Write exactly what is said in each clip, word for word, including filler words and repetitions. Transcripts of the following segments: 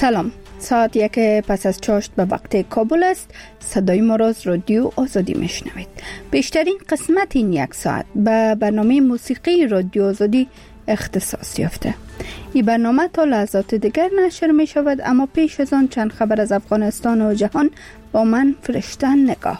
سلام، ساعت یک پس از چاشت به وقت کابل است. صدای ما را از رادیو آزادی میشنوید. بیشترین قسمت این یک ساعت به برنامه موسیقی رادیو آزادی اختصاص یافته. این برنامه تا لحظات دیگر نشر می شود، اما پیش از آن چند خبر از افغانستان و جهان با من فرشته نگاه.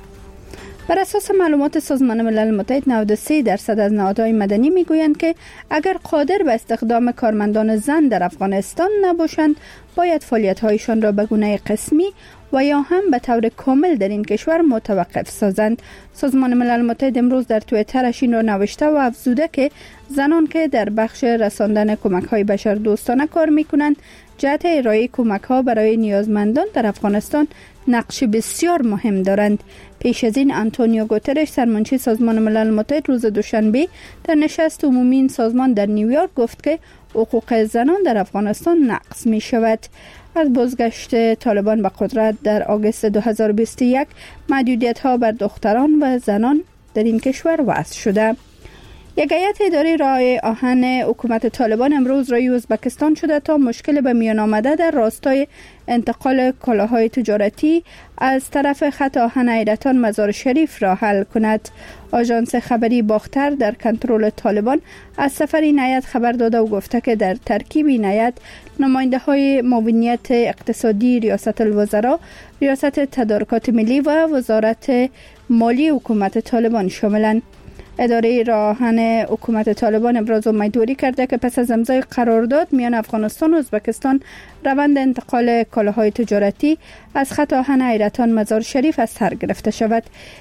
بر اساس معلومات سازمان ملل متحد، نود و سه درصد از نهادهای مدنی میگویند که اگر قادر به استخدام کارمندان زن در افغانستان نباشند، باید فعالیت‌هایشان را به گونه قسمی و یا هم به طور کامل در این کشور متوقف سازند. سازمان ملل متحد امروز در توییترش این را نوشته و افزوده که زنان که در بخش رساندن کمک‌های بشردوستانه کار می‌کنند، جهت ارائه کمک‌ها برای نیازمندان در افغانستان نقش بسیار مهم دارند. پیش از این آنتونیو گوترش، سرمنشی سازمان ملل متحد، روز دوشنبه در نشست عمومی این سازمان در نیویورک گفت که حقوق زنان در افغانستان نقض می شود. از بازگشت طالبان به قدرت در آگوست دو هزار و بیست و یک، محدودیت‌ها بر دختران و زنان در این کشور وضع شده. یک هیئت اداری رای آهن حکومت طالبان امروز رای ازبکستان شده تا مشکل به میان آمده در راستای انتقال کالاهای تجارتی از طرف خط آهن حیرتان مزار شریف را حل کند. آژانس خبری باختر در کنترل طالبان از سفر این هیئت خبر داده و گفته که در ترکیب این هیئت نماینده های معاونیت اقتصادی ریاست الوزراء، ریاست تدارکات ملی و وزارت مالی حکومت طالبان شاملند. اداره راهن حکومت طالبان ابراز امیدواری کرده که پس از امضای قرارداد میان افغانستان و ازبکستان، روند انتقال کالاهای تجارتی از خط آهن حیرتان مزار شریف از سر گرفته شود.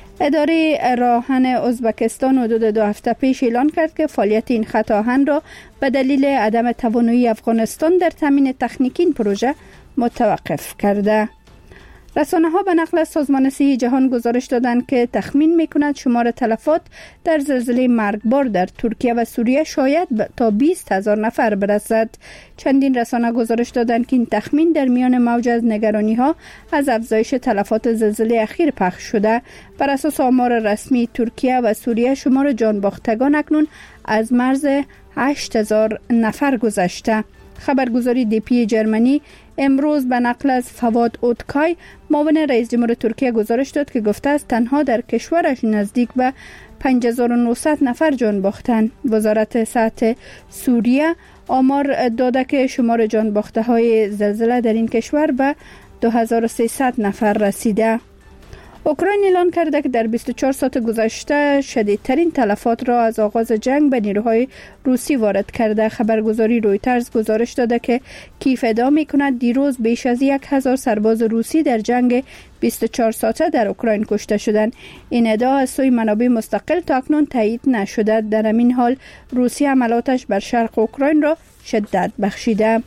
اداره راهن ازبکستان حدود دو هفته پیش اعلان کرد که فعالیت این خط آهن را به دلیل عدم توانایی افغانستان در تامین تکنیکی این پروژه متوقف کرده. رسانه ها به نقل از سازمان صحی جهان گزارش دادند که تخمین میکند شمار تلفات در زلزله مرگبار در ترکیه و سوریه شاید تا بیست هزار نفر برسد. چندین رسانه گزارش دادند که این تخمین در میان موج از نگرانی ها از افزایش تلفات زلزله اخیر پخش شده. بر اساس آمار رسمی، ترکیه و سوریه شمار جانباختگان اکنون از مرز هشت هزار نفر گذشته. خبرگزاری دی پی جرمنی امروز به نقل از فواد اودکای، معاون رئیس جمهور ترکیه، گزارش داد که گفته است تنها در کشورش نزدیک به پنج هزار و نهصد نفر جان باختند. وزارت صحت سوریه آمار داده که شمار جان باخته های زلزله در این کشور به دو هزار و سیصد نفر رسیده. اوکراین اعلان کرده که در بیست و چهار ساعت گذشته شدیدترین تلفات را از آغاز جنگ به نیروهای روسی وارد کرده. خبرگزاری رویترز گزارش داده که کیف ادعا می‌کند دیروز بیش از یک هزار سرباز روسی در جنگ بیست و چهار ساعته در اوکراین کشته شدند. این ادعا از سوی منابع مستقل تا اکنون تایید نشده. در همین حال روسیه حملاتش بر شرق اوکراین را شدت بخشیده.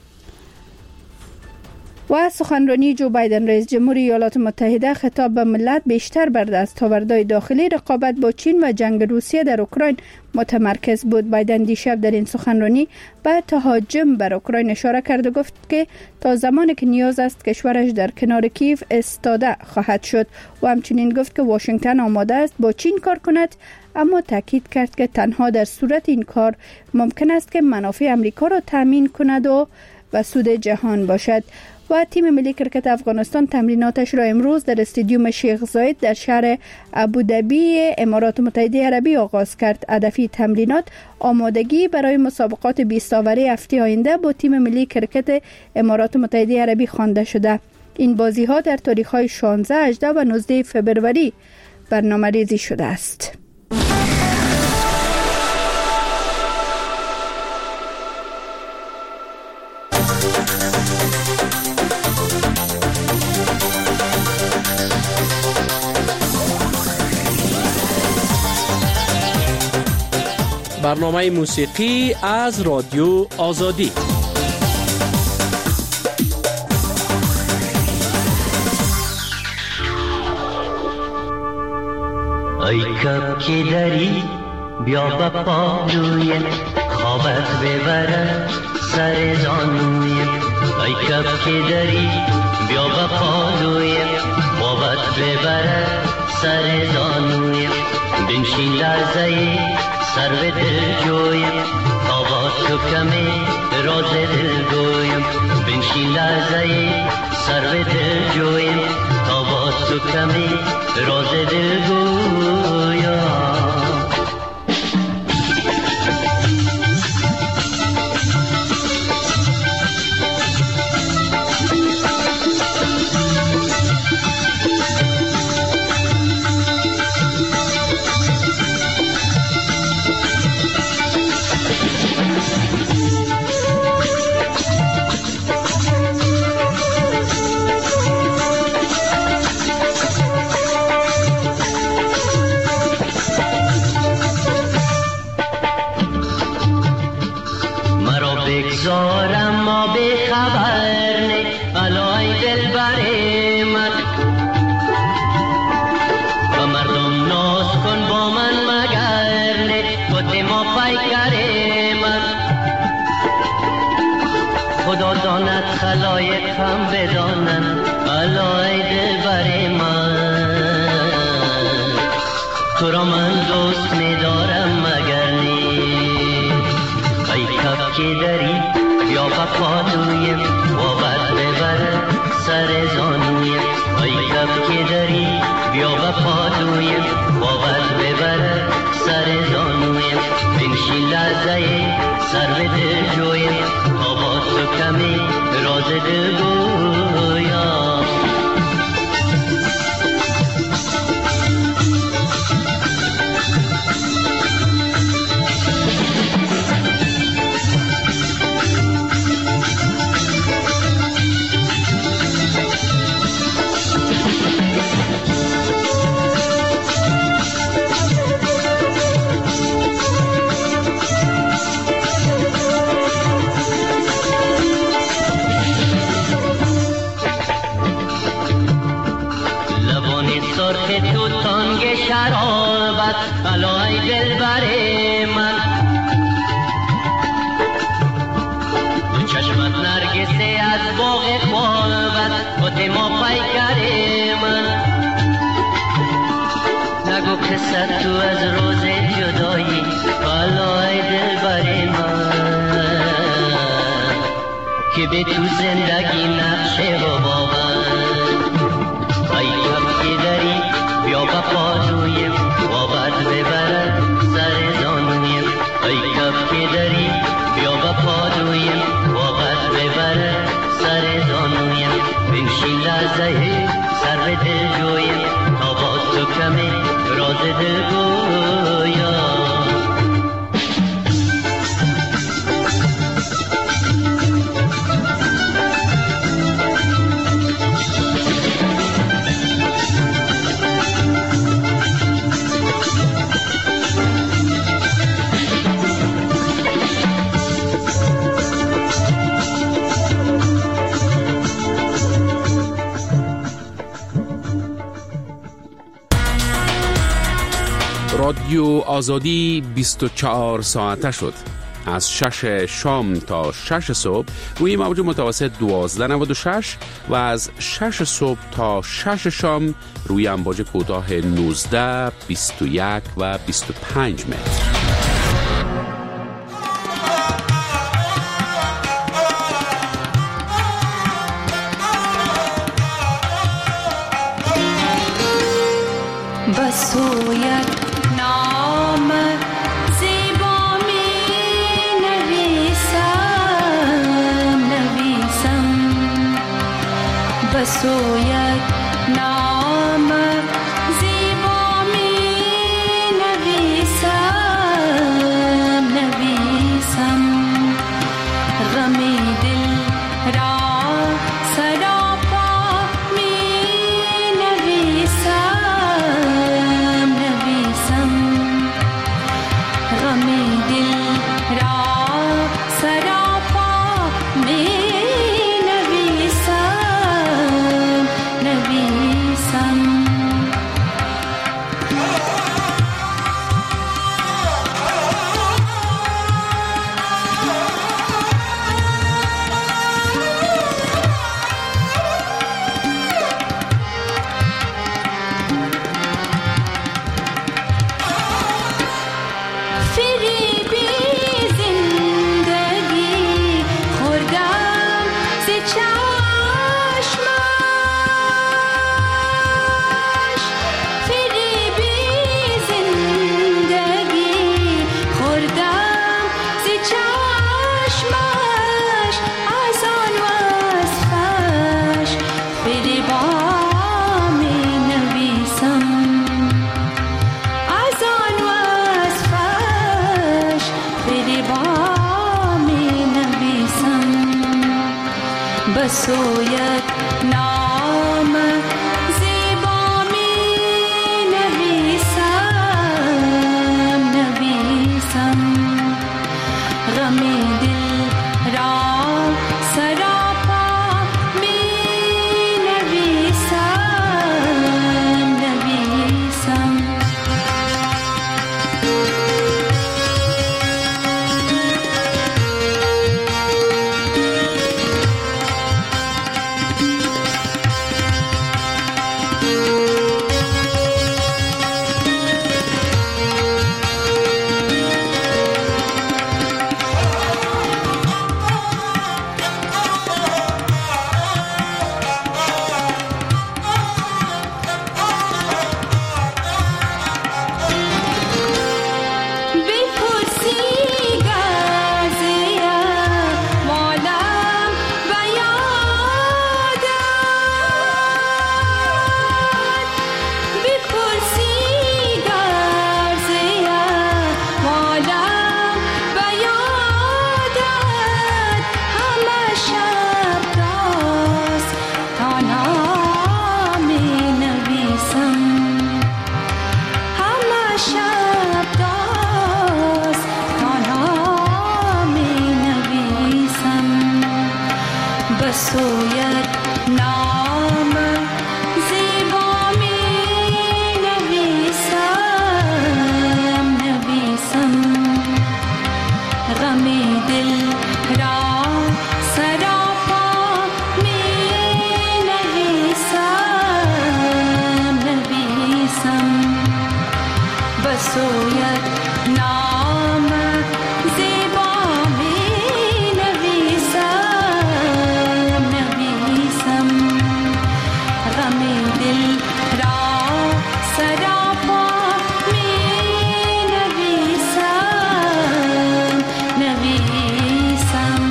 و سخنرانی جو بایدن، رئیس جمهور ایالات متحده، خطاب به ملت بیشتر بر دستاوردهای داخلی رقابت با چین و جنگ روسیه در اوکراین متمرکز بود. بایدن دیشب در این سخنرانی به تهاجم بر اوکراین اشاره کرد و گفت که تا زمانی که نیاز است کشورش در کنار کیف ایستاده خواهد شد و همچنین گفت که واشنگتن آماده است با چین کار کند، اما تاکید کرد که تنها در صورت این کار ممکن است که منافع آمریکا را تامین کند و و سود جهان باشد. و تیم ملی کرکت افغانستان تمریناتش را امروز در استادیوم شیخ زاید در شهر ابوظبی امارات متحده عربی آغاز کرد. هدف تمرینات آمادگی برای مسابقات بیست آوری هفته آینده با تیم ملی کرکت امارات متحده عربی خوانده شده. این بازی ها در تاریخ های شانزده، هجده و نوزده فوریه برنامه ریزی شده است. برنامه موسیقی از رادیو آزادی. ای کب که داری بیا با پاروی خوابت ببره سر زانوی. ای کب که داری بیا با پاروی خوابت ببره سر زانوی. بنشین لرزه سر به دل جویم تا با تو کمی راز دل گویم بنشین لرزه سر به دل جویم تا با تو کمی راز دل گویم بگذارم ما به خبر نه علای دل بر من و مردم ناز کن با من مگر نه خود ما پیکر من خدا داند خلایق هم بدانند علای دل بر من تو را من دوست می‌دارم مگر نه ای کف که داری یا بپادویم و بد ببرد سر زانویم ای کف که داری یا بپادویم و بد ببرد سر زانویم بنشین لرزه سر به دل جویم تا با تو کمی راز دل گویم تو تانگ شرابت علای دل بر من دو چشمت نرگسه از باغ خوابت خود ما پیکر من نگو قصت تو از روز جدایی علای دل بر من که به تو زندگی نقشه و باور ای کف که داری بیا بپادویم و بد ببرد سر زانویم ای کف که داری بیا بپادویم و بد ببرد سر زانویم بنشین لرزه سر به دل جویم تا با تو کمی راز دل گویم رادیو آزادی بیست و چهار ساعته شد. از شش شام تا شش صبح روی موج متوسط دوازده نود و شش و از شش صبح تا شش شام روی امواج کوتاه نوزده، بیست و یک و بیست و پنج متر. بسویت نام زیبا می نویسم نویسم بسویت نام زیبا می نویسم بسویت نام زیبا می نویسم نویسم غم دل را سراپا می نویسم نویسم بسویت نام زیبا می نویسم نویسم غم دل را سراپا می نویسم نویسم بسویت نام زیبا می نویسم نویسم غم دل را سراپا می نویسم نویسم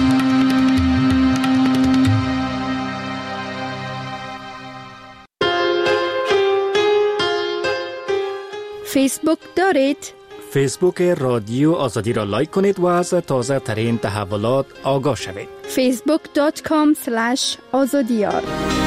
فیسبوک دارید؟ فیسبوک رادیو آزادی را لایک کنید و از تازه ترین تحولات آگاه شوید. فیسبوک دات کام سلش آزادیار.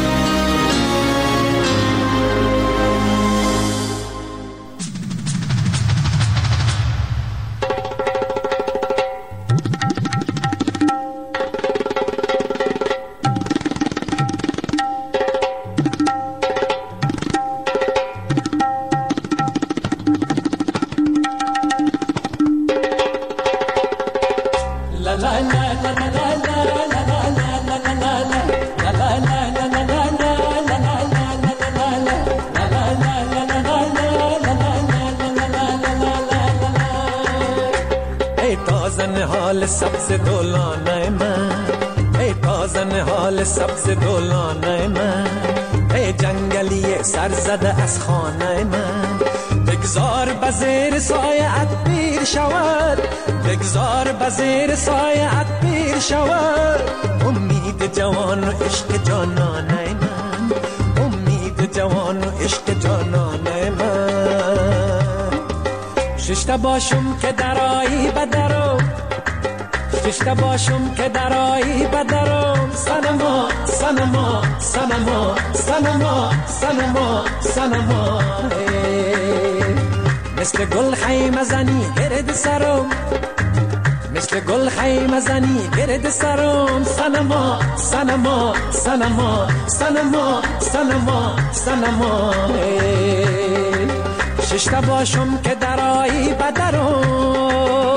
حال سبز دولانه من ای تازن حال سبز دولانه من ای جنگلی سر زده از خانه من بگذار بزیر سایت پیر شود بگذار بزیر سایت پیر شود امید جوان و عشق جانانه من امید جوان و عشق جانانه من ششته باشم که درایی بدرم ششته باشم که درایی بدرم سنما سنما سنما سنما سنما سنما مثل گل خیمه زنی گرد سرم مثل گل خیمه زنی گرد سرم سنما سنما سنما سنما سنما سنما ششته باشم که درایی بدرم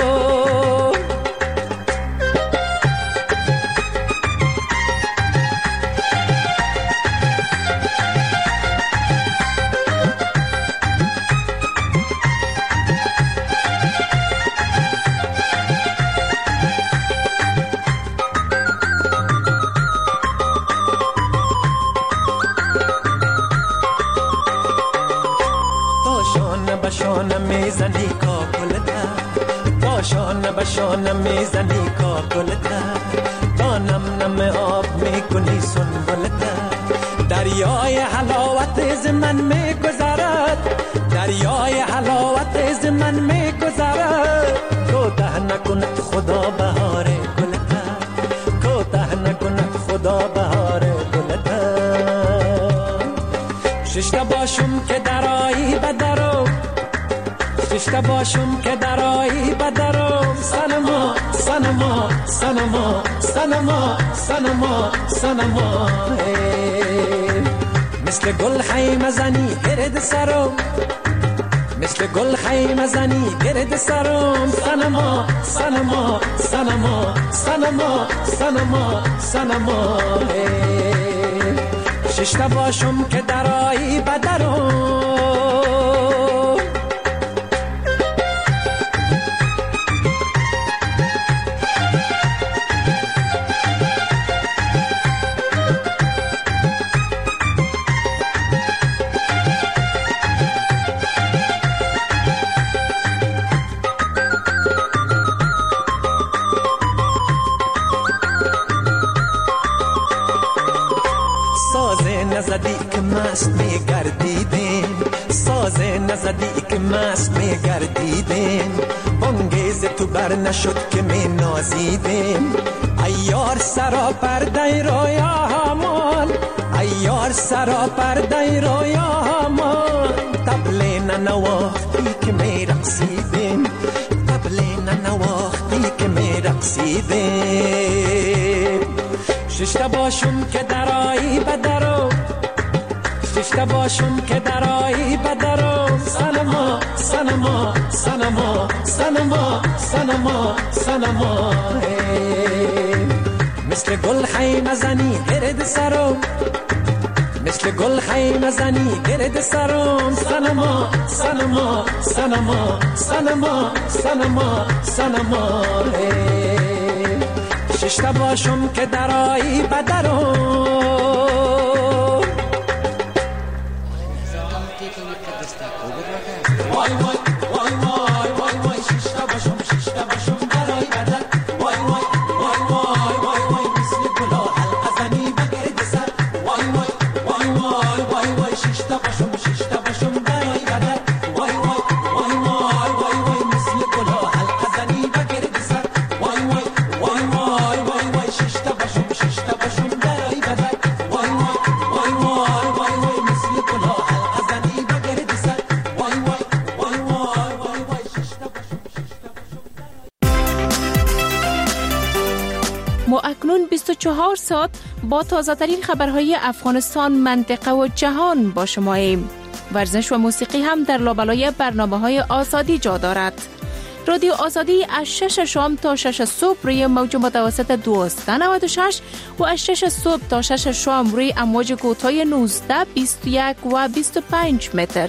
بشانه میزنی کاکلته باشانه بشانه میزنی کاکلته تا نم نم آب میکنی سنبلته دریای حلاوت از من میگذرد دریای حلاوت از من میگذرد کوته نکند خدا بهار گلته کوته نکند خدا بهار ششتا باشم که درایی بدرم سنما سنما سنما سنما سنما سنما مثل گل خیمه زنی گرد سرم مثل گل خیمه زنی گرد سرم سنما سنما سنما سنما سنما سنما ششتا باشم که درایی بدرم نزدی که مست میگردیدیم ساز نزدی که مست میگردیدیم بانگیز تو بر نشد که می نازیدیم ایار سرا پرده رویا همان ایار سرا پرده رویا همان طبل ننواختی که می رقصیدیم طبل ننواختی که می رقصیدیم ششتا باشم که درایی بدرم ششتا باشم که درایی بدرم سنما سنما سنما سنما سنما سنما مثل گل خیمه زنی گرد سرم مثل گل خیمه زنی گرد سرم سنما سنما سنما سنما سنما سنما ششتا باشم که درایی بدرم وای وای وای وای وای وای ششتا باشم ششتا باشم درایی بدر وای وای وای وای وای وای مثل گلا حلقه زنی بگرد سر وای وای وای وای وای وای ششتا باشم ششتا باشم درایی بدر وای وای وای وای وای وای مثل گلا حلقه زنی بگرد سر وای وای وای وای وای وای ششتا باشم ششتا باشم درایی بدر وای وای وای وای وای وای مثل گلا حلقه زنی بگرد سر وای وای ما اکنون بیست و چهار ساعت با تازه ترین خبرهای افغانستان، منطقه و جهان با شماییم. ورزش و موسیقی هم در لابلای برنامه‌های آزادی جا دارد. رادیو آزادی از شش شام تا شش صبح روی موج متوسط دویست و نود و شش و از شش صبح تا شش شام روی امواج کوتاه نوزده، بیست و یک و بیست و پنج متر.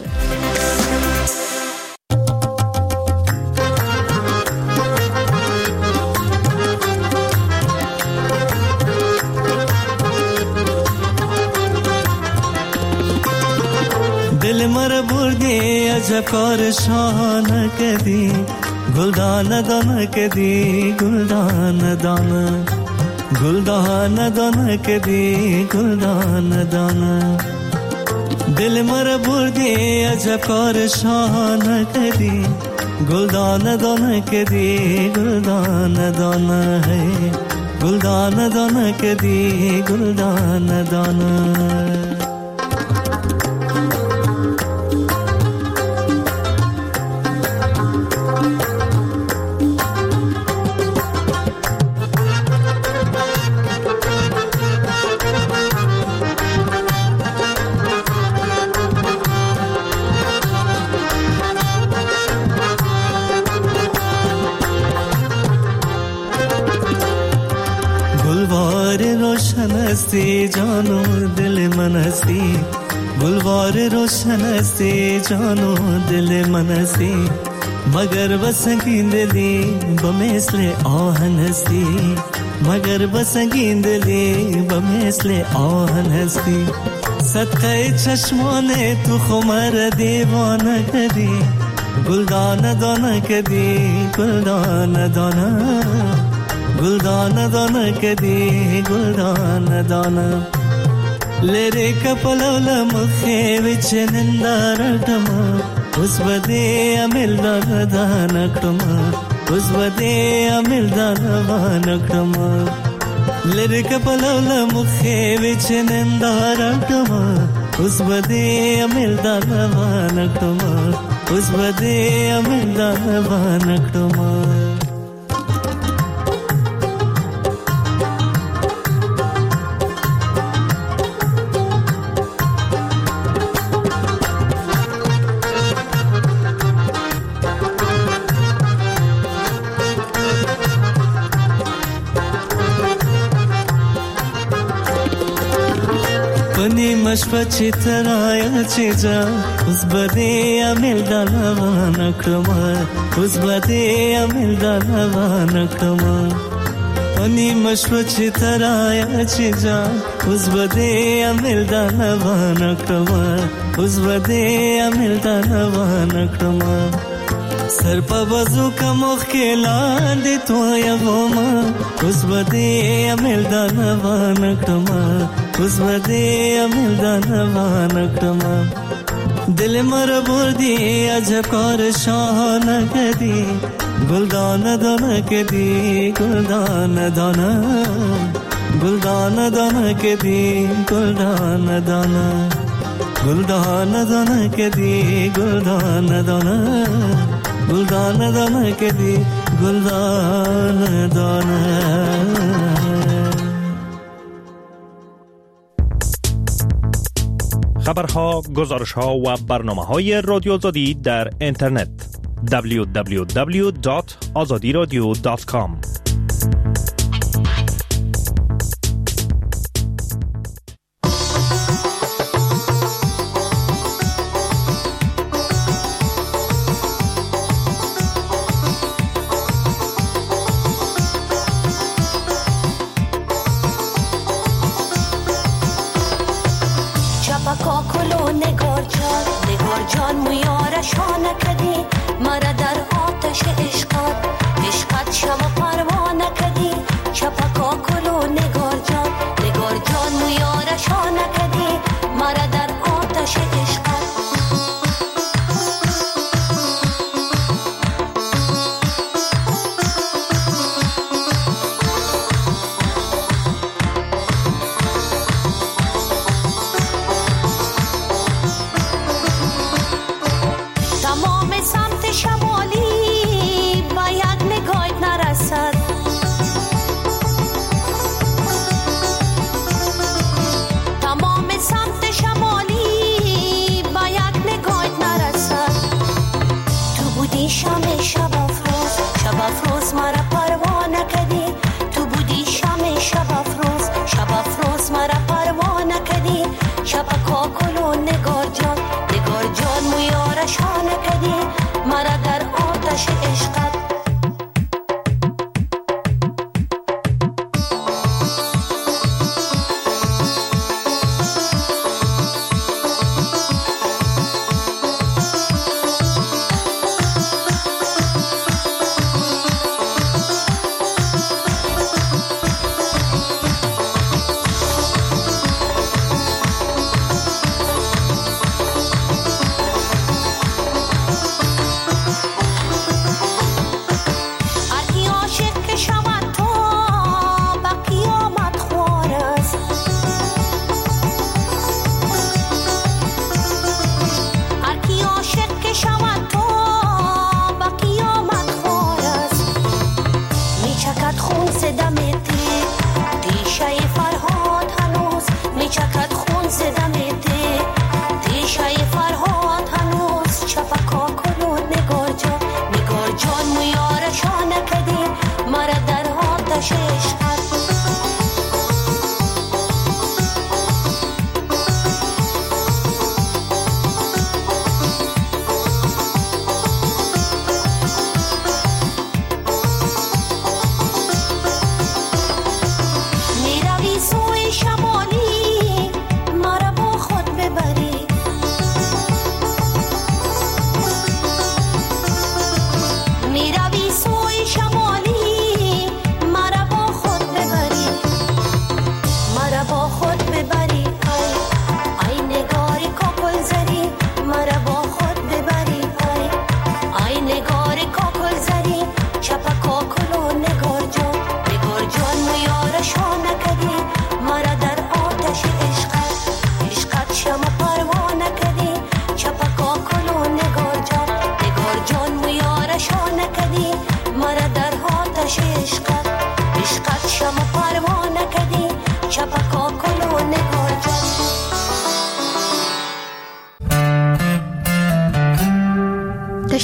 دل مر بردی عجب کار شان کدی گلدان دان کدی گلدان دان گلدان دان کدی گلدان دان دل مر بردی عجب کار شان کدی گلدان دان کدی گلدان دان ہے گلدان دان کدی گلدان دان हस्ती जानो दिल मन हस्ती गुलवार रोशन हस्ती जानो दिल मन हस्ती मगर बसंगी दिली बमेसले आहन हस्ती मगर बसंगी दिली बमेसले आहन हस्ती सत्कय चश्माने तू खुमर दीवान कदी गुलदान दान कदी गुलदान दाना गुलदान दान कदी गुलदान दाना लेरे कपलवल मुखे विच निंदारटमा उस बदे अमिल दानकटमा उस बदे अमिल दानकटमा लेरे कपलवल मुखे विच निंदारटमा उस बदे अमिल दानकटमा اوس بده امل دان نکړما پنی مشپچی ترایا چی جا اوس بده امل دان نکړما اوس بده امل دان نکړما پنی مشپچی ترایا چی جا اوس بده امل دان نکړما اوس بده امل دان نکړما سر په وزو کمخ کې لاندې تو یوما اوس بده امل دان نکړما اوس بده امل دان نکړما دل مر بردی عجب کار شان کدی گلدان دان کدی گلدان دان گلدان دان کدی گلدان دان گلدان دان کدی گلدان دان گلدان دان کدی گلدان دان. خبرها، گزارشها و برنامه‌های رادیو آزادی در اینترنت دبلیو دبلیو دبلیو دات آزادی رادیو دات کام.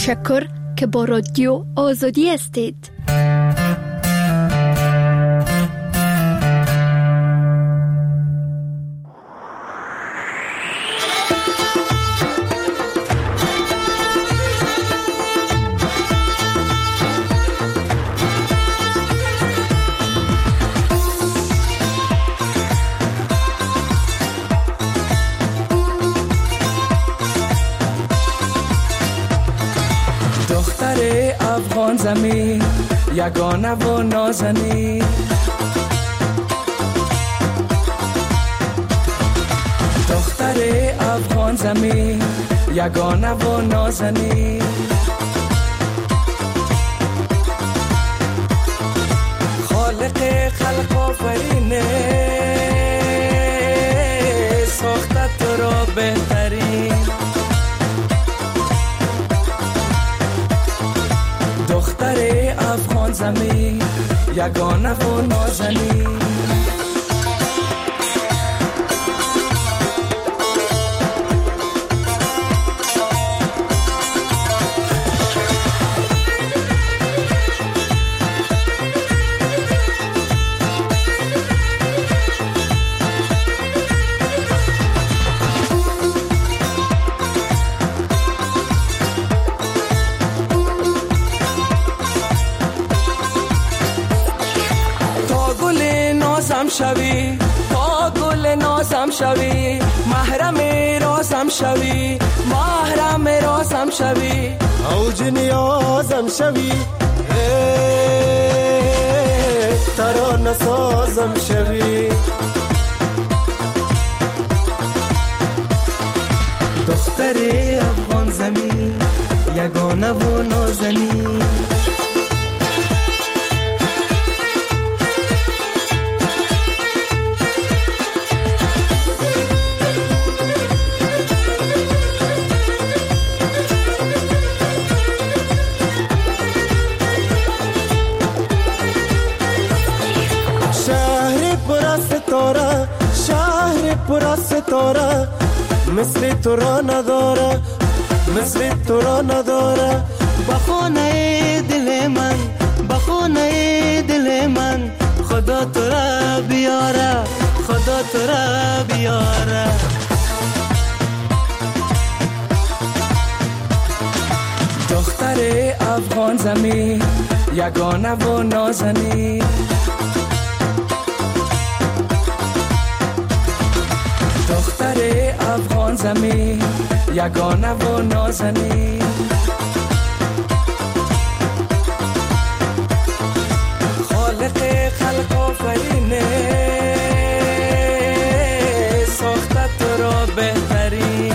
تشکر که با رادیو آزادی هستید. افغان زمین یگانه و نازنین، دختر افغان زمین یگانه و نازنین، خالق خلق آفرینه ساخته تو را بهترین، دختر افغان زمین یگانه و نازنین. شوی تا گل نازم شوی، محرم رازم شوی، محرم رازم شوی، اوج نیازم شوی، ترانه سازم شوی، دختر افغان زمین یگانه و نازنین. شهر پر ستاره مثل تو را نداره، مثل تو را نداره، بخونه دل من، بخونه دل من، خدا تو را بیاره، خدا تو را بیاره. دختر افغان زمین یگانه و نازنین، دختر افغان زمین یگانه و نازنین، خالق خلق آفرینه ساخته تو را بهترین،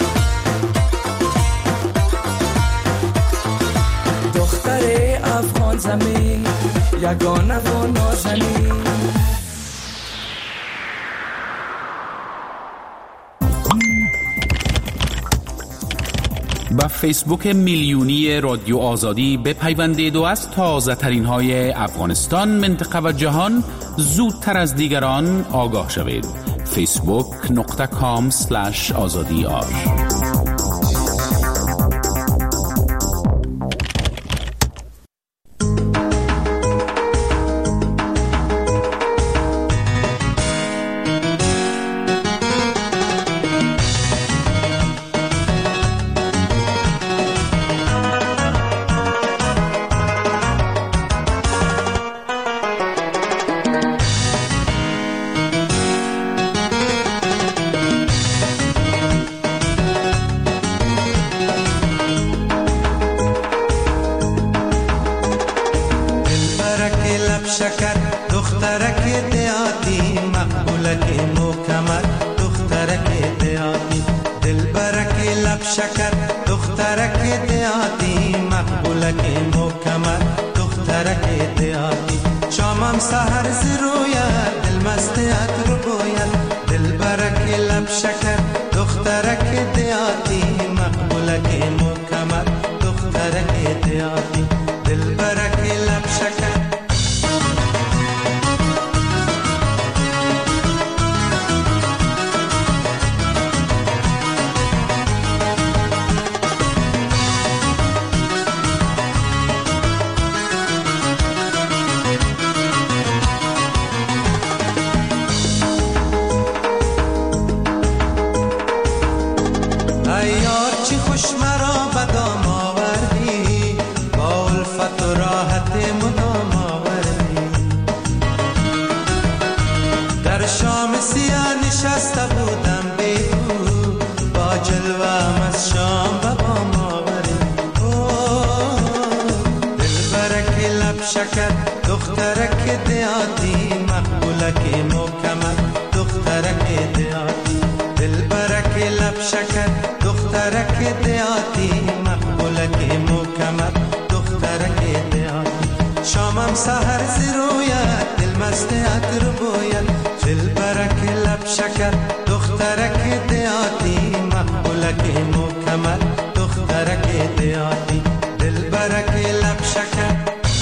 دختر افغان زمین یگانه و نازنین. با فیسبوک میلیونی رادیو آزادی بپیوندید و از تازه ترین های افغانستان، منطقه و جهان زودتر از دیگران آگاه شوید. فیسبوک نقطه کام سلش آزادی آر. شکر دخترک دیاتی، مقبولک مکمل دخترک دیاتی، دلبرک لب شکر دخترک دیاتی، مقبولک مکمل دخترک دیاتی، شامم سحر زرویت دل مستیت رو گوید، دلبرک لب شکر دخترک دیاتی، مقبولک مکمل دخترک دیاتی، دلبرک لب شکر. لب شکر دخترک دیاتی مقبولک مکمل دخترک دیاتی دلبرک لب شکر دخترک دیاتی مقبولک مکمل دخترک دیاتی شامم سحر زرویت دل مست عطر بوید دلبرک لب شکر دخترک دیاتی مقبولک مکمل دخترک دیاتی دلبرک لب شکر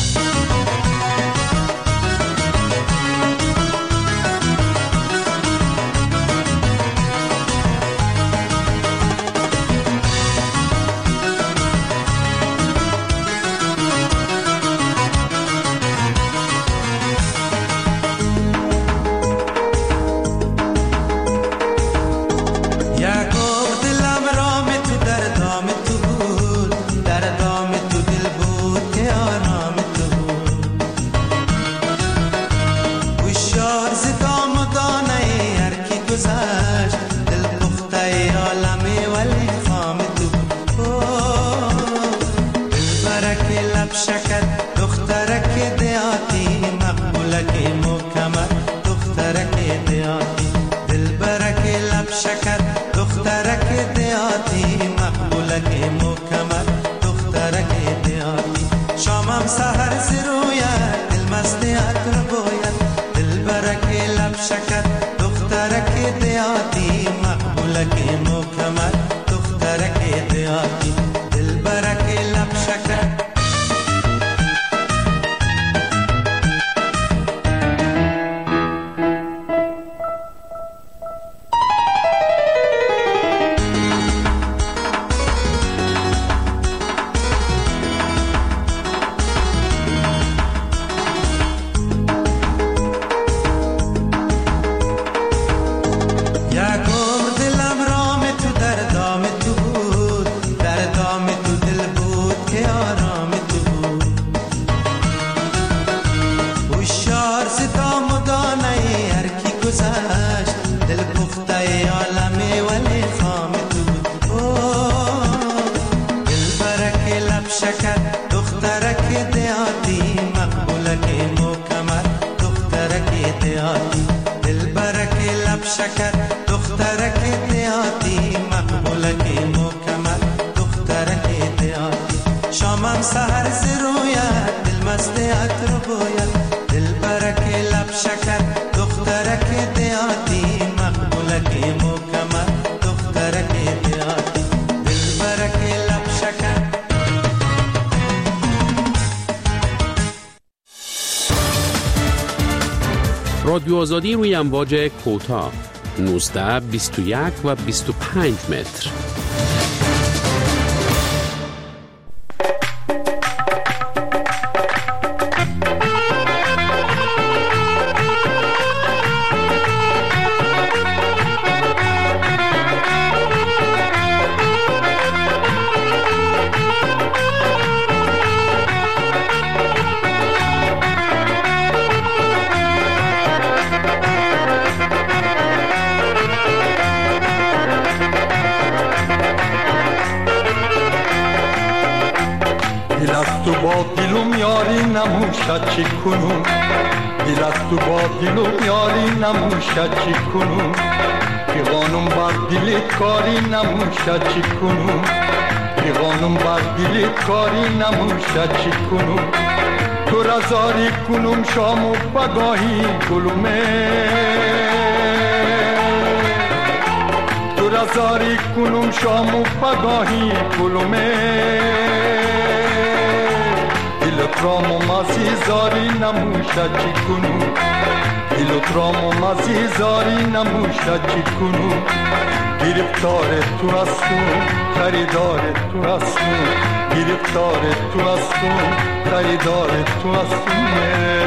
رادیو آزادی روی امواج کوتاه نوزده بیست و یک و بیست و پنج متر. چی کنم دل از تو با دلم یاری نموشد چی کنم پیغانم بر دلت کاری نموشد چی کنم پیغانم بر دلت کاری نموشد چی کنم تو را زاری کنم شام و بگاهی گلومه تو را زاری کنم شام و بگاهی گلومه دلترام و مازی زاری نموشد چی کنو دلترام و مازی زاری نموشد چی کنو گرفتار تو هستم خریدار تو هستم گرفتار تو هستم خریدار تو هستم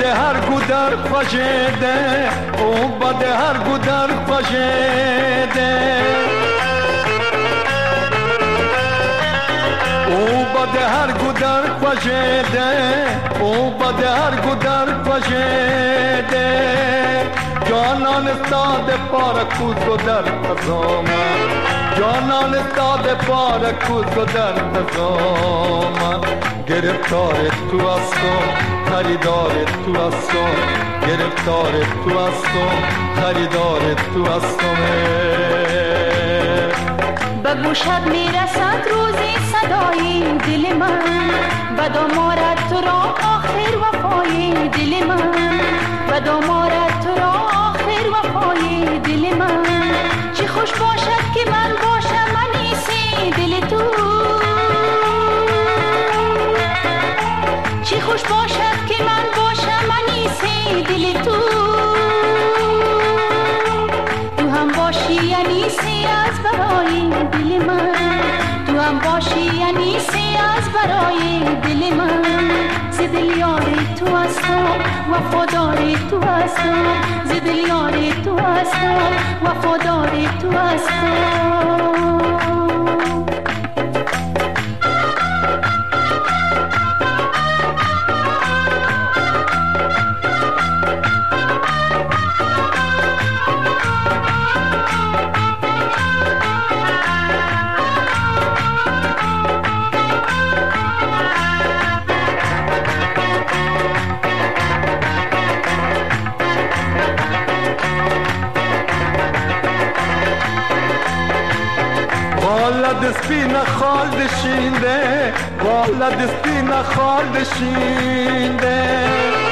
بده هر گودر خوشیده او بده هر گودر خوشیده او بده هر گودر خوشیده او بده هر گودر خوشیده جانان استاد پار کوز و در تزام جانان استاد پار کوز و در تزام گرفتار تو هستم خریدار تو هستم گرفتار تو هستم خریدار تو هستم به گوشت میرسد روزی صدای دل من و دامارد تو را آخر وفای دل من و دامارد تو را آخر وفای دل من چی خوش باشد که من باشم انیسی دل تو چی خوش باشد که من باشم انیسی دل تو تو هم باشی انیسی از برای دل من تو هم باشی انیسی از برای دل من ز دل یار تو هستم وفادار تو هستم ز دل یار تو هستم وفادار تو هستم دستی نخال دشینده والا دستی نخال دشینده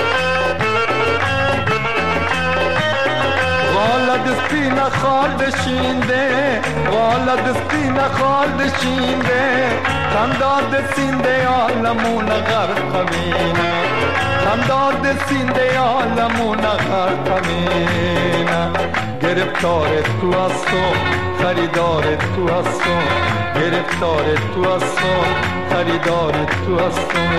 والا دستی نخال دشینده والا دستی نخال دشینده خنداد سینده عالمون غرق همینه خنداد سینده عالمون غرق همینه گرفتار تو هستم خریدار تو هستم گرفتار تو هستم خریدار تو هستم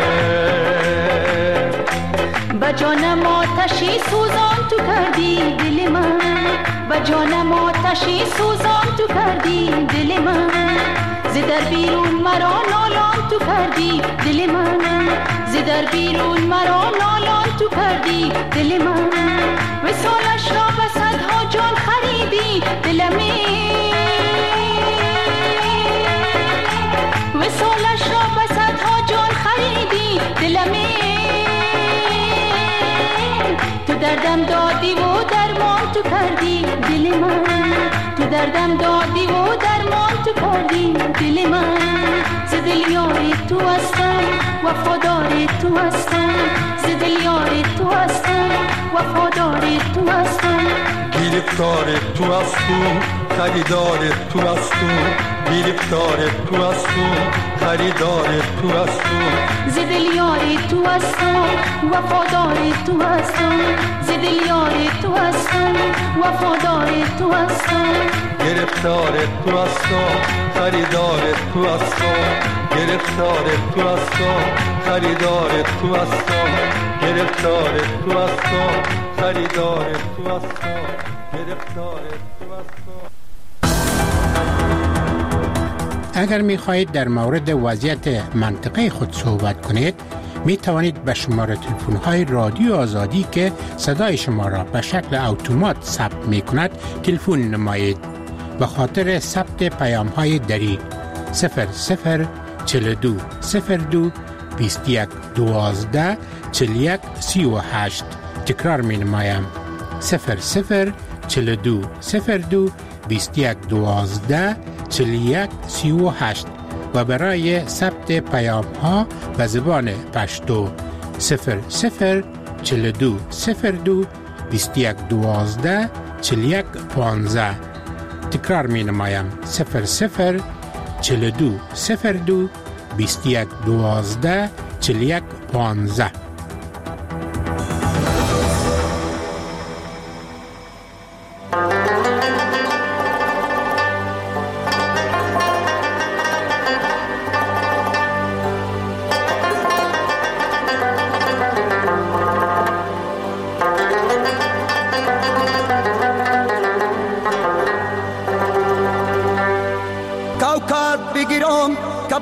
با جانم آتشی سوزان تو کردی دل من با جانم آتشی سوزان تو کردی دل من ز در بیرون مرا نالان تو کردی دل من ز در بیرون مرا نالان تو کردی دل من وصالش را به صدها جان خریدی دلمی وصالش را به صدها جان خریدی دلمی تو دردم دادی و درمان تو کردی دل من تو دردم دادی و درمان تو کردی دل من ز دل یار تو هستم وفادار تو هستم ز دل یار تو هستم وفادار تو هستم گرفتار تو هستم خریدار تو هستم گرفتار تو هستم خریدار تو هستم ز دل یار تو هستم وفادار تو هستم ز دل یار تو هستم وفادار تو هستم گرفتار تو هستم خریدار تو هستم گرفتار تو هستم خریدار تو هستم گرفتار تو هستم خریدار تو هستم گرفتار تو هستم. اگر می خواهید در مورد وضعیت منطقه خود صحبت کنید می توانید به شماره تلفن های رادیو آزادی که صدای شما را به شکل اتومات ثبت می کند تلفن نمایید. به خاطر ثبت پیام های دری صفر صفر چهل و دو صفر دو بیست و یک دوازده چهل و یک سی و هشت تکرار می نمایم صفر صفر چهل و دو صفر دو بیست و یک دوازده چهل و یک سی و هشت و برای ثبت پیام ها به زبان پشتو صفر صفر چهل و دو صفر دو بیست و یک دوازده چهل و یک پانزده تکرار می نمایم صفر صفر چهل و دو صفر دو بیست و یک دوازده چهل و یک پانزده.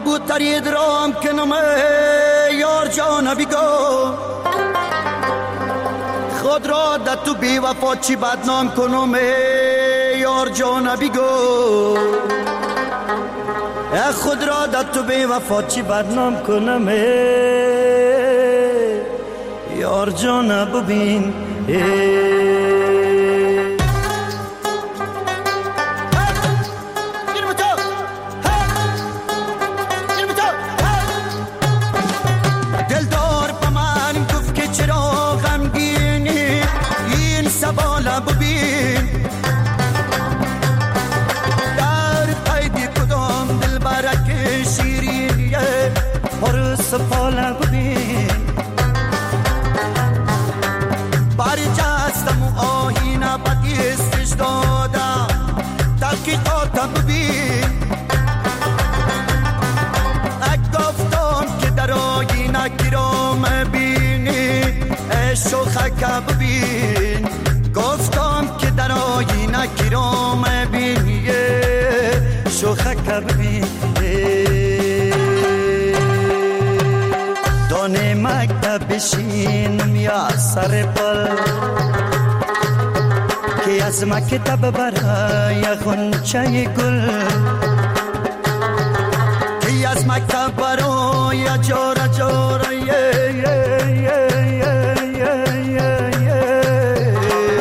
کبوتری درام کنم یار جان بگو خود را در تو بی وفا چی بدنام کنم یار جان بگو خود را در تو بی وفا چی بدنام کنم یار جان ببین دلدار با من گفت که چرا غمگینی این سباله ببین در قیدی کدام دل برک شیرینیه پر سپاله ببین برجستم و آهینه بدیستش دادم تحقیقاتم ببین گفتم که در آینه گرام بینی شوخک ببین گفتم که در آینه گرام بینی شوخک ببین دانه مکتب بشینم یا سر پل که از مکتب برای خونچه گل که از مکتب برای جاره جاره یه یه یه یه یه یه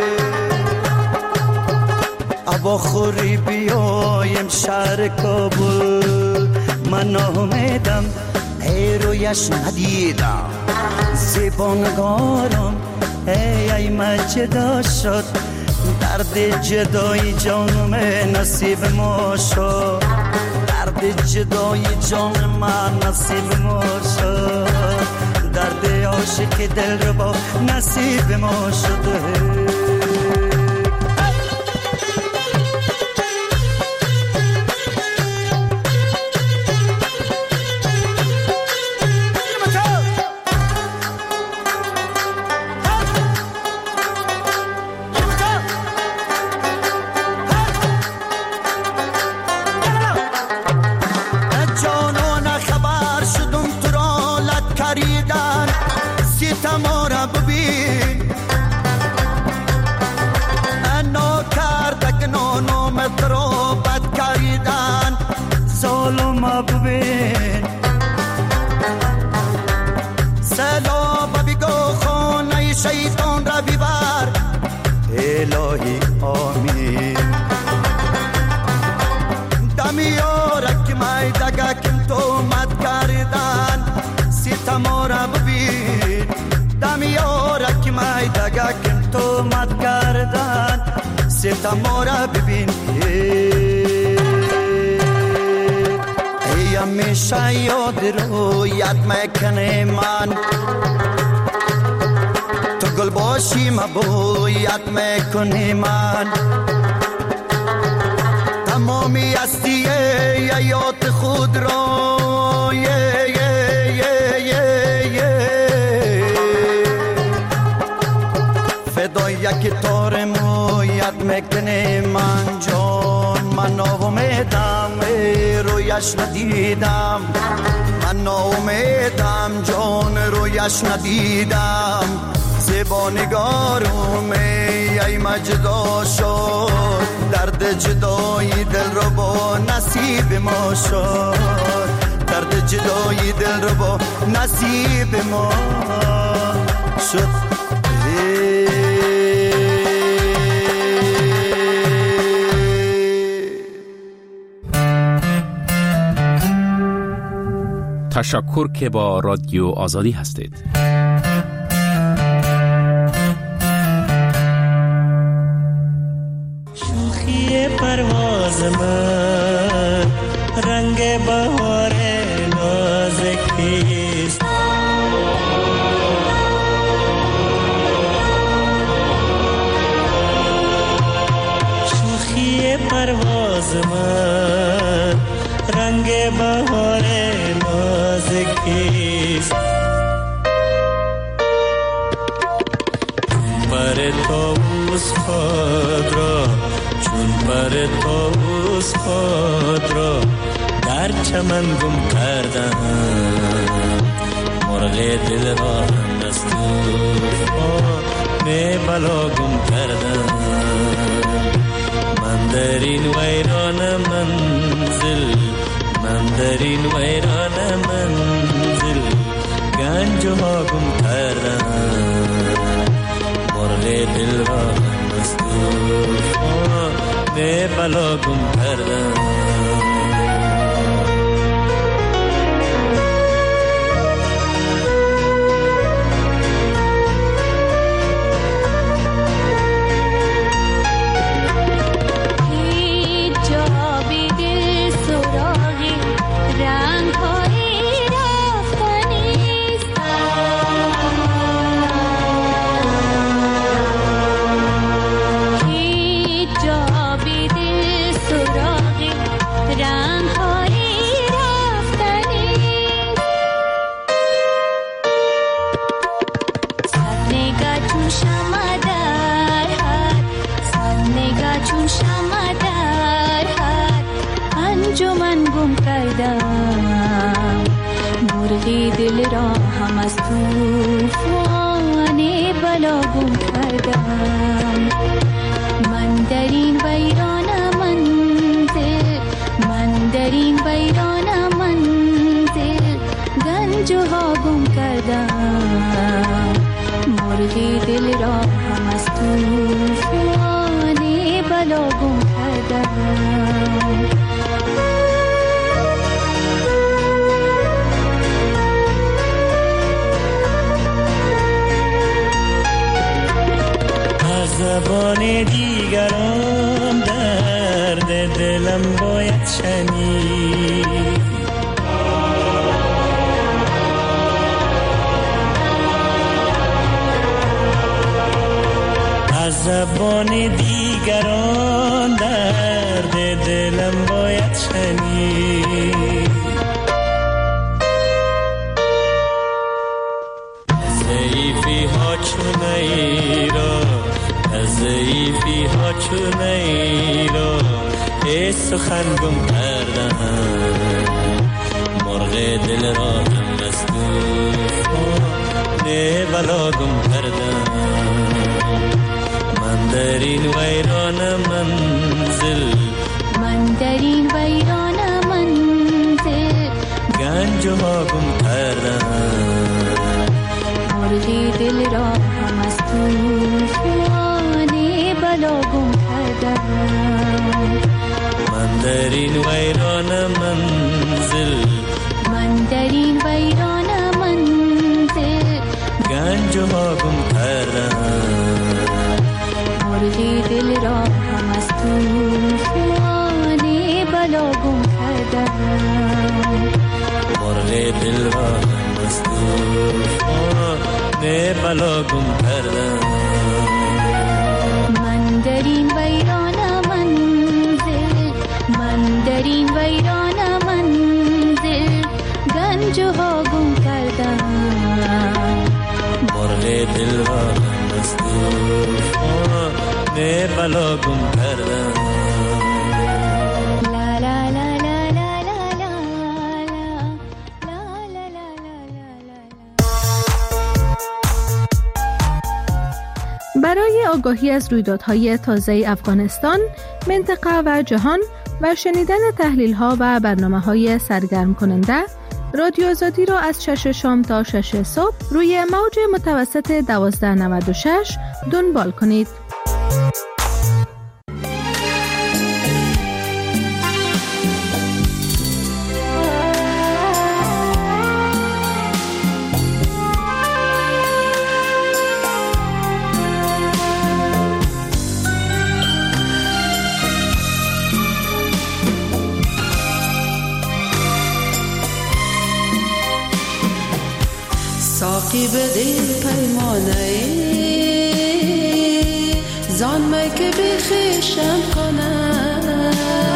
ابا خوری بیایم شهر کابل من آمدم ای رویش ندیدم زیبانگارم ای ای من جدا شد درد جدای جانم نصیب ما شد درد جدای جان من نصیب ما شد درد عاشق دل رو با نصیب ما شده سلام بگو خونه شیطان را ببر الهی آمین دمیارک مای دگکم تو مد کردن ستما را ببین دمیارک مای دگکم تو مد کردن ستما را ببین همیشه یاد رو یاد میکنه من تو گل باشی مبو یاد میکنه من تمامی هستی یاد خود رو یه یه یه یه یه فدای یک تار مو یاد میکنه من جان من آمیدم رویش ندیدم من آمیدم جان رویش ندیدم زبانگارم ای مجدا شد درد جدای دل رو با نصیب ما شد درد جدای دل رو با نصیب ما شد تشکر که با رادیو آزادی هستید. شوخی پرواز من رنگ بهار نازکیست شوخی پرواز من رنگ بهار نازکیست پر طاووس خود را چون پر طاووس خود را در در چمن گم کردم، مرغ دل را هم از طوفان بلا گم کردم. من در این ویران منزل، من در این ویران منزل گنج ها گم کردم، مرغ دل را هم از طوفان بلا گم کردم. دل را هم از طوفان بلا گم کردم. من در این ویران منزل، من در این ویران منزل گنج ها گم کردم، مرغ دل را هم از طوفان بلا گم کردم. زبان دیگران درد دلم باید شنید، از زبان دیگران درد دلم باید شنید. ضعیفی ها چونه را، ضعیفی ها چونه را ای سخن گم کردم، مرغ دل را هم از طوفان بلا گم کردم. من در این ویران منزل، من در این ویران منزل گنج ها گم کردم، مرغ دل را هم از طوفان بلا گم کردم. من در این ویران منزل، من در این ویران منزل گنج ها گم کردم، مرغ دل را هم از طوفان بلا گم کردم، مرغ دل را هم از طوفان بلا گم کردم. من در این ویران منزل، من در این ویران منزل گنج ها گم کردم، مرغ دل را هم از طوفان بلا گم کردم. برای آگاهی از رویدادهای تازه افغانستان، منطقه و جهان و شنیدن تحلیل‌ها و برنامه‌های سرگرم کننده، رادیو آزادی را از شش شام تا شش صبح روی موج متوسط دوازده نود و شش دنبال کنید. ساقی بده پیمانه زان می که بخیشم کنم،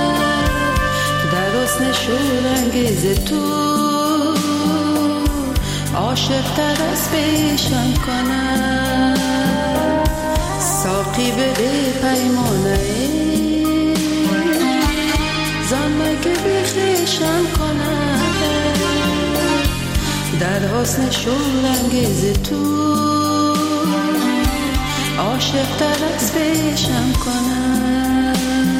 در حسن شورانگیز تو عاشق تر از پیشم کنم. ساقی بده پیمانه زان می که بخیشم کنم، حسن شورانگیز تو عاشق تر از پیشم کنم.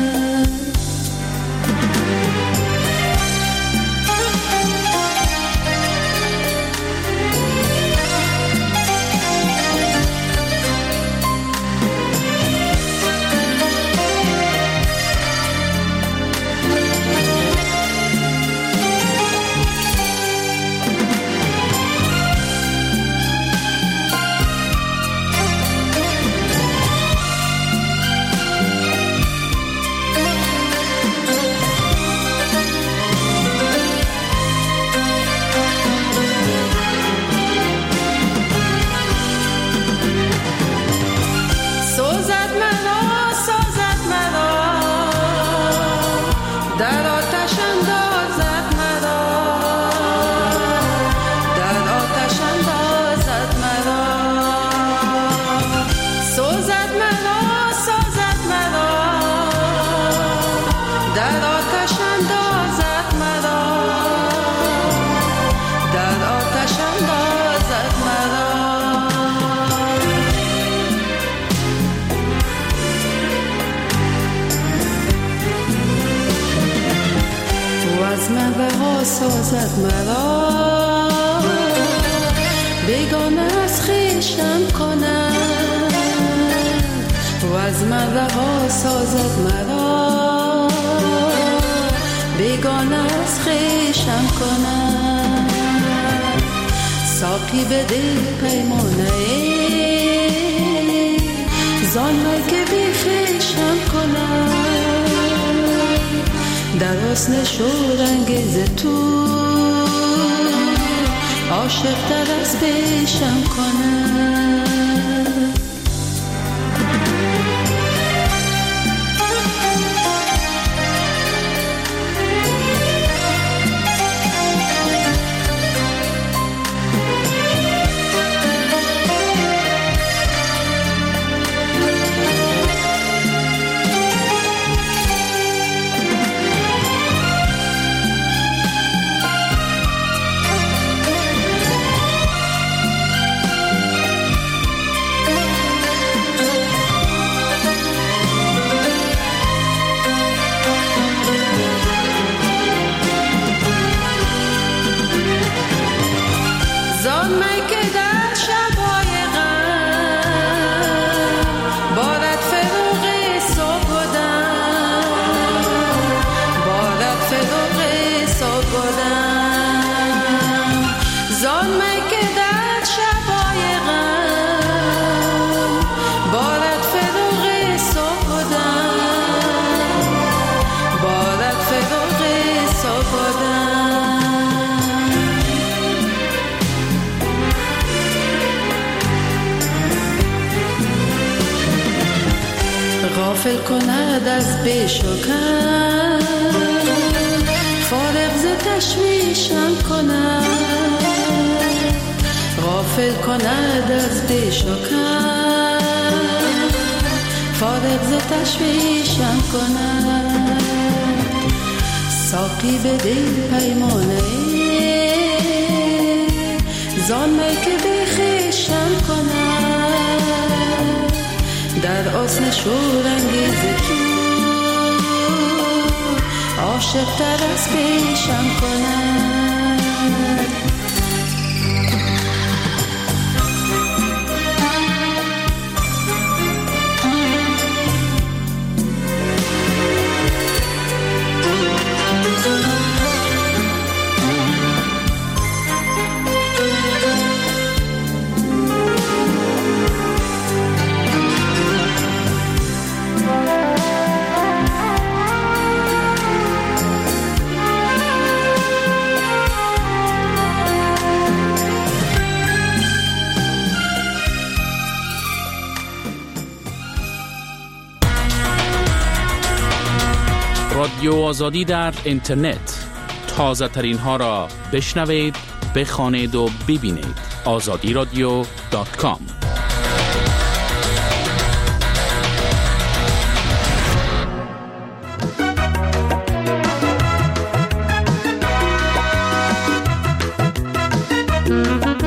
سازد مرا بیگانه از خویشم کند و از من رها سازد مرا بیگانه از خویشم کند. ساقی به دل پیمانه زان که بی خویشم کند در حسن شورانگیز تو عاشق تر از پیشم کنم. غافل کند از بیش و کم فارغ ز تشویشم کند. غافل کند از بیش و کم فارغ ز تشویشم کند. ساقی به دل پیمانه زان می که بی خویشم کند در حسن شورانگیز تو عاشق تر از پیشم کند. رادیو آزادی در اینترنت تازه ترین ها را بشنوید، بخوانید و ببینید. آزادی رادیو دات کام. Mm-hmm.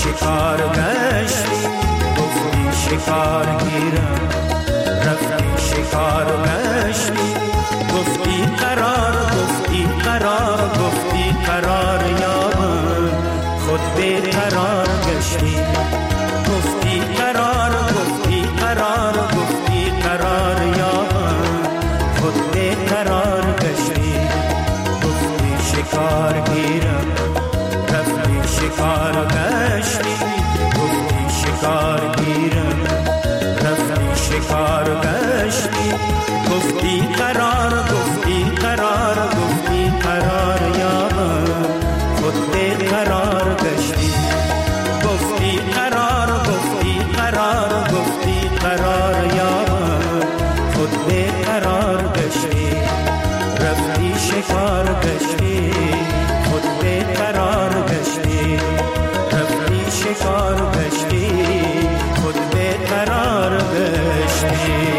شکار گشتی گفتی شکار گیرم رفتی شکار گشتی گفتی قرار گفتی قرار گفتی قرار یابم خود به قرار گشتی گفتی قرار گفتی قرار گفتی قرار یابم خود به قرار گشتی گفتی شکار گیرم رفتی شکار گشتی گفتی شکار گیرم رفتی شکار گشتی گفتی قرار گفتی قرار گفتی قرار یابم خود به قرار گشتی گفتی قرار گفتی قرار گفتی قرار یابم خود به قرار گشتی رفتی شکار گشتی خود به قرار گشتی رفتی شکار گشتی خود به قرار گشتی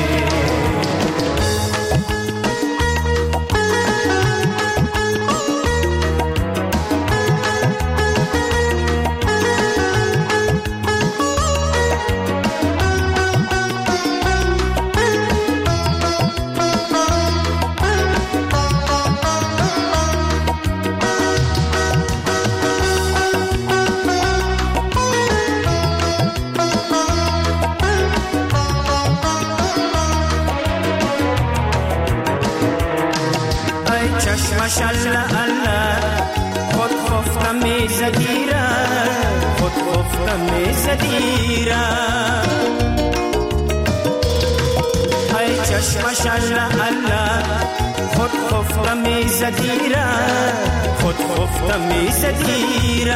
ماشالله الله خود خفتم میزدیره خود خفتم میزدیره ای چشم ماشالله الله خود خفتم میزدیره خود خفتم میزدیره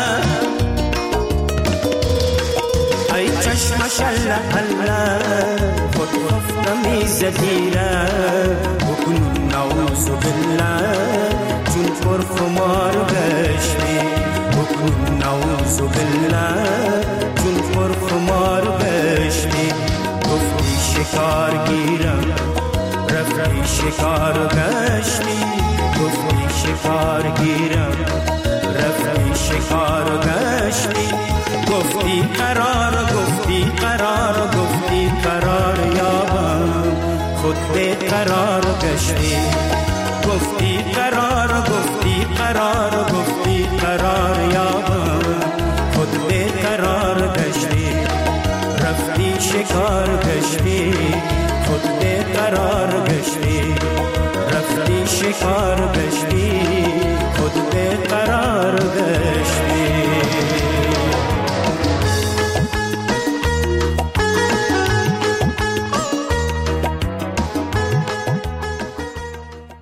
ای چشم ماشالله الله خود خفتم میزدیره بکنون نعوذ بالله چون پر خمار گشتی بکن نعوذ بالله چون پر خمار گشتی گفتی شکار گیرم رفتی شکار گشتی گفتی شکار گیرم رفتی شکار گشتی گفتی قرار گفتی قرار گفتی قرار یابم خود به قرار گشتی گفتی قرار گفتی قرار گفتی قرار یابم خود به قرار گشتی رفتی شکار گشتی خود به قرار گشتی رفتی شکار